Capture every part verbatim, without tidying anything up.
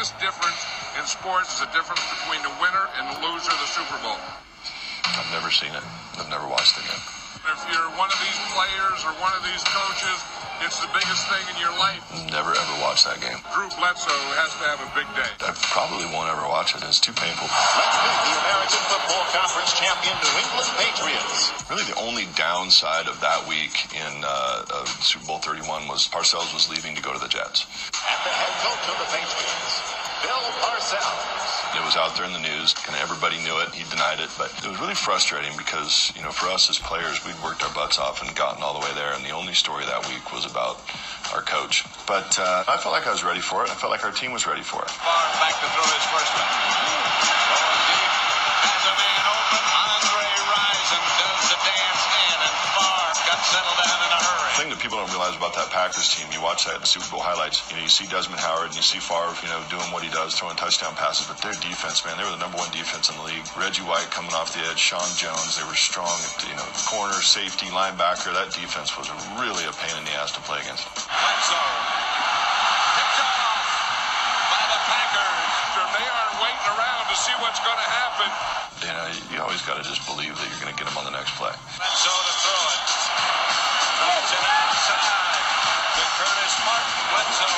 biggest difference in sports is the difference between the winner and the loser of the Super Bowl. I've never seen it. I've never watched it yet. If you're one of these players or one of these coaches, it's the biggest thing in your life. Never ever watched that game. Drew Bledsoe has to have a big day. I probably won't ever watch it. It's too painful. Let's meet the American Football Conference champion New England Patriots. Really the only downside of that week in uh, uh, Super Bowl thirty-one was Parcells was leaving to go to the Jets. And the head coach of the Patriots, Bill Parcells. It was out there in the news. Kind of everybody knew it. He denied it. But it was really frustrating because, you know, for us as players, we'd worked our butts off and gotten all the way there. And the only story that week was about our coach. But uh, I felt like I was ready for it. I felt like our team was ready for it. Far back to throw his first one. Going deep. Has a man open. Andre Rison does the dance in. And Favre got settled down in a hurry. The thing that people don't realize about that Packers team, you watch that in the Super Bowl highlights, you know, you see Desmond Howard and you see Favre, you know, doing what he does, throwing touchdown passes, but their defense, man, they were the number one defense in the league. Reggie White coming off the edge, Sean Jones, they were strong at, you know, corner, safety, linebacker. That defense was really a pain in the ass to play against. Bledsoe picked off by the Packers. They aren't waiting around to see what's going to happen. You know, you always got to just believe that you're going to get them on the next play. Bledsoe to throw it. Throws it outside to Curtis Martin. Bledsoe.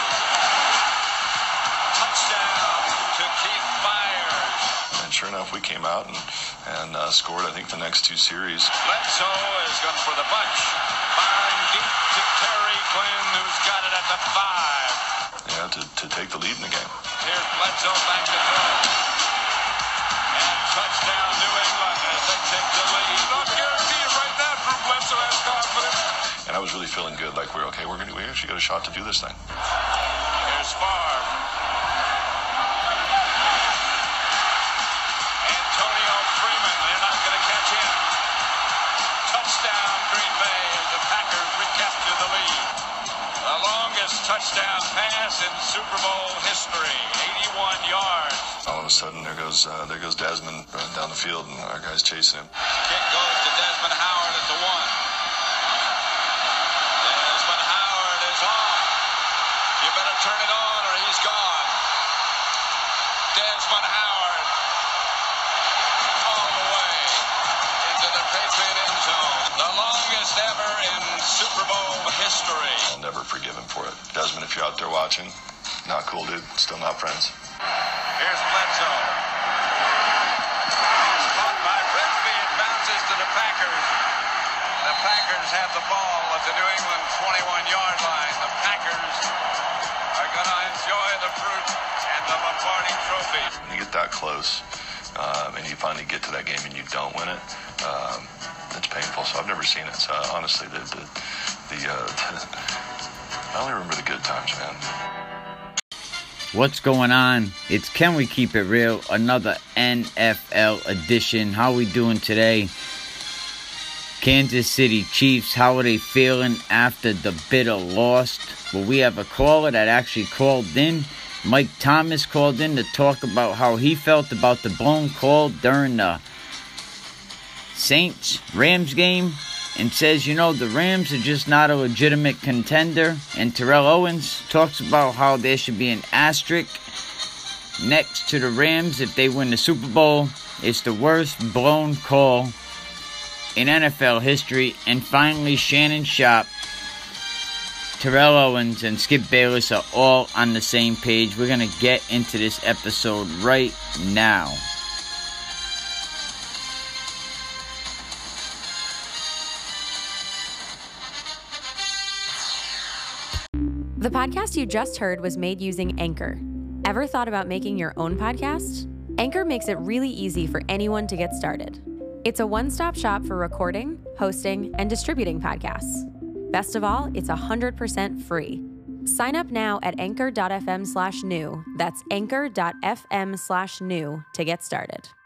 Touchdown to Keith Byars. And sure enough, we came out and, and uh, scored, I think, the next two series. Bledsoe is going for the bunch. Firing deep to Terry Quinn, who's got it at the five. Yeah, to, to take the lead in the game. Here's Bledsoe back to throw. And touchdown New England as they take the lead. Don't guarantee it right now. Drew Bledsoe has confidence. And I was really feeling good, like we're okay. We're gonna we actually got a shot to do this thing. Here's Favre. Antonio Freeman. They're not going to catch him. Touchdown Green Bay as the Packers recapture the lead. The longest touchdown pass in Super Bowl history, eighty-one yards. All of a sudden, there goes uh, there goes Desmond running down the field, and our guy's chasing him. Kick goes to Desmond Howard at the one. Desmond Howard is on. You better turn it on or he's gone. Desmond Howard all the way into the Patriot end zone. The longest ever in Super Bowl history. I'll never forgive him for it. Desmond, if you're out there watching, not cool, dude. Still not friends. Here's Bledsoe. It's caught by Ridley. It bounces to the Packers. The Packers have the ball at the New England twenty-one-yard line. The Packers are going to enjoy the fruit and the Lombardi Trophy. When you get that close, um, and you finally get to that game and you don't win it, um, it's painful. So I've never seen it. So honestly, the the, the uh, I only remember the good times, man. What's going on? It's Can We Keep It Real? Another N F L edition. How we doing today? Kansas City Chiefs, how are they feeling after the bitter loss? Well, we have a caller that actually called in. Mike Thomas called in to talk about how he felt about the blown call during the Saints-Rams game, and says, you know, the Rams are just not a legitimate contender. And Terrell Owens talks about how there should be an asterisk next to the Rams if they win the Super Bowl. It's the worst blown call in N F L history. And finally, Shannon Sharpe, Terrell Owens, and Skip Bayless are all on the same page. We're going to get into this episode right now. The podcast you just heard was made using Anchor. Ever thought about making your own podcast? Anchor makes it really easy for anyone to get started. It's a one-stop shop for recording, hosting, and distributing podcasts. Best of all, it's one hundred percent free. Sign up now at anchor.fm slash new. That's anchor.fm slash new to get started.